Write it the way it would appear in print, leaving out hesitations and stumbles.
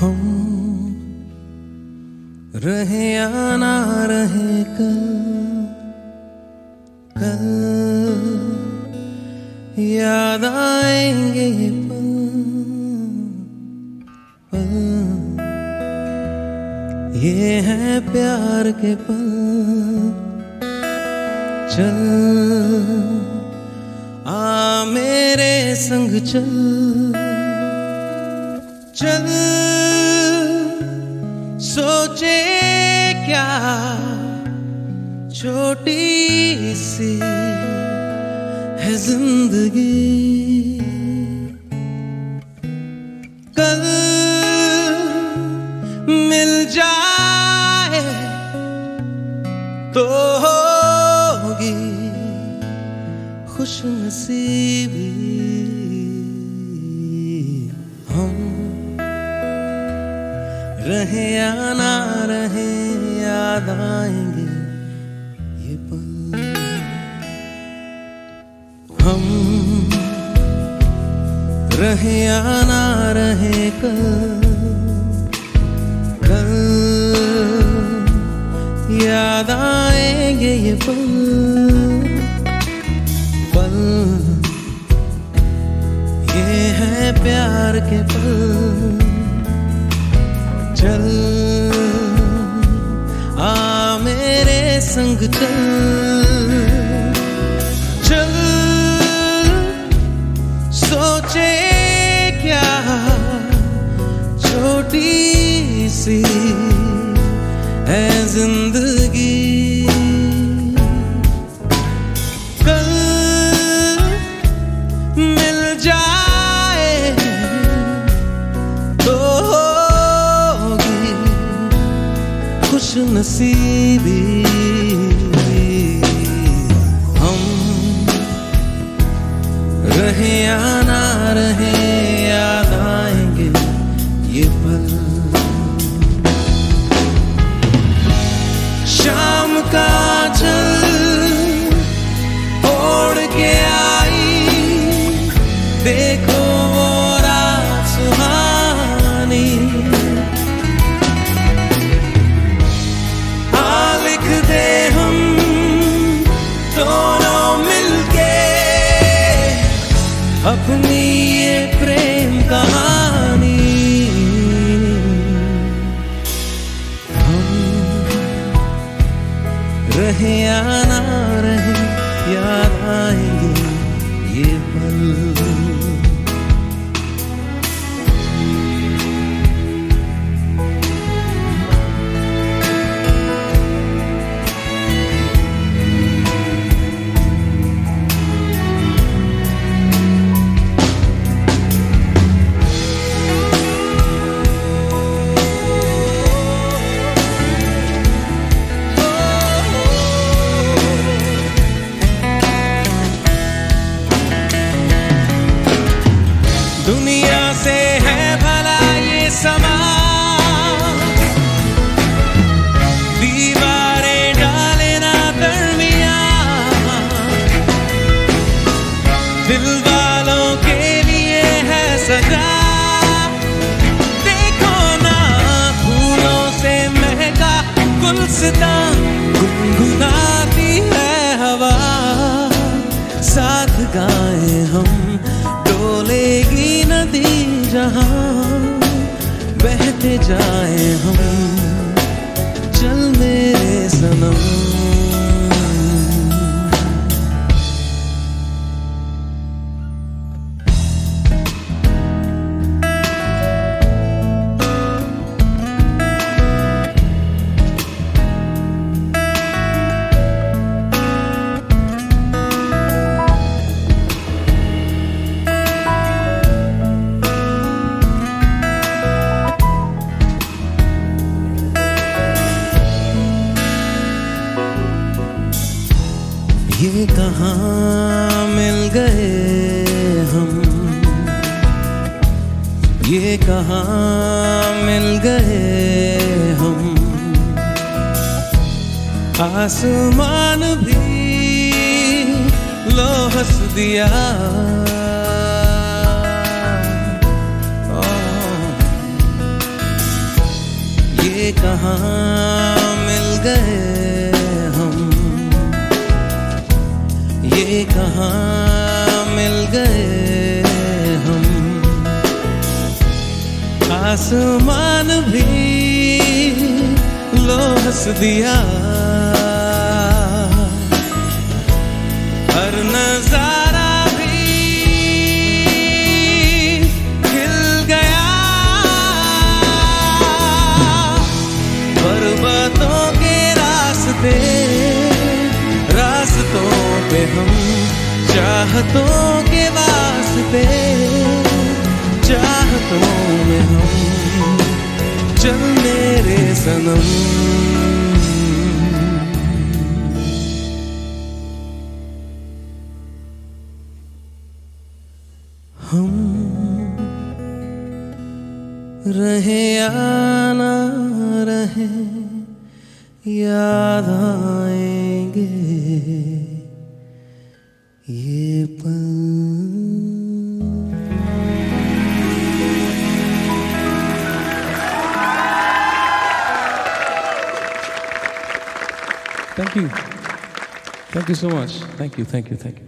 हम रहे या ना रहे कल याद आएंगे ये पल ये है प्यार के पल। चल आ मेरे संग चल चल सोचे क्या छोटी सी है जिंदगी। कल मिल जाए तो होगी खुशनसीबी। हम रहे या ना रहे याद आएंगे ये पल। हम रहे या ना रहे कल याद आएंगे ये पल ये है प्यार के पल। चल आ मेरे संग चल चल सोचे क्या छोटी सी है जिंदगी। कल मिल जाए तो होगी खुशनसीबी। हम रहे या ना रहे याद आएंगे ये पल। शाम का चल ओढ़ के आई देखो वो रात सुहानी। आ लिख दे हम दोनों मिलके अपनी ये प्रेम कहानी। रहे या ना रहे याद आएंगे ये पल। दुनिया से है भला ये समा दीवारें डाले ना दरमिया। दिल वालों के लिए है सजा देखो ना फूलों से महका गुलसिता गुनगुनाती है हवा। साथ गाए हम डोलेगी नदी जहां बहते जाए हम चल मेरे सनम। ये कहाँ मिल गए हम ये कहाँ मिल गए हम। आसमान भी लो हंस दिया आसमान भी लो हंस दिया, हर नजारा भी खिल गया। पर्वतों के रास्ते, रास्तों पे हम चाहतों के वास्ते, चाहतों में हम चल मेरे सनम। हम रहे या ना रहे, याद आएंगे ये पल। Thank you. Thank you so much. Thank you, thank you, thank you.